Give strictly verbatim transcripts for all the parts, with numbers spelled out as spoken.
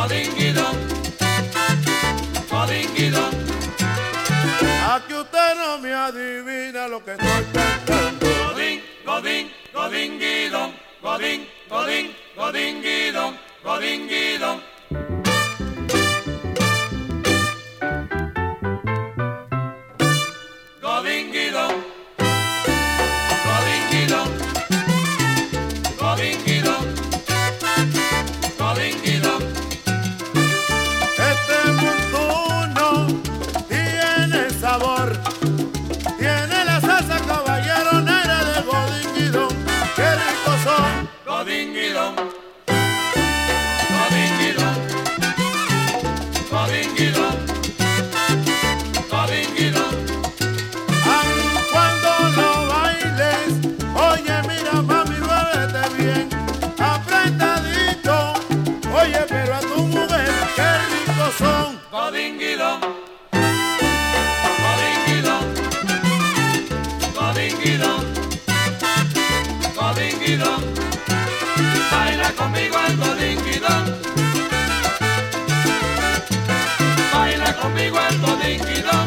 godinguidón, godinguidón. Aquí usted no me adivina lo que estoy cantando. Godín, godín, godinguidón, godín, godín, godinguidón, godinguidón. Godinguidón, godinguidón, godinguidón, godinguidón. Este mundo tiene sabor, tiene la salsa caballeronera de godinguidón. Qué ricos son. Godinguidón, godinguidón, godinguidón, godinguidón. Cuando lo bailes, oye, mira, mami, muévete bien, apretadito. Oye, pero a tu mujer, qué ricos son. Godinguidón, godinguidón, godinguidón, godinguidón. Baila conmigo el godinguidón. Baila conmigo el godinguidón.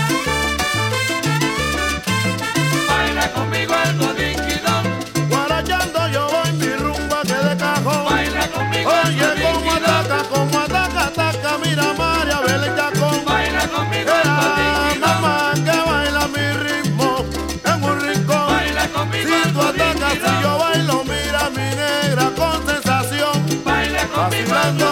Baila conmigo el godinguidón. Guarachando yo voy mi rumba que de cajón. Baila conmigo el Oye, como godinguidón. ataca, como ataca, ataca, mira María Belén Chacón. Baila conmigo el Era godinguidón. mamá que baila mi ritmo en un rincón. Baila conmigo Si el tú atacas, si godinguidón. yo bailo, mira mi negra con sensación. Baila conmigo el Vacilando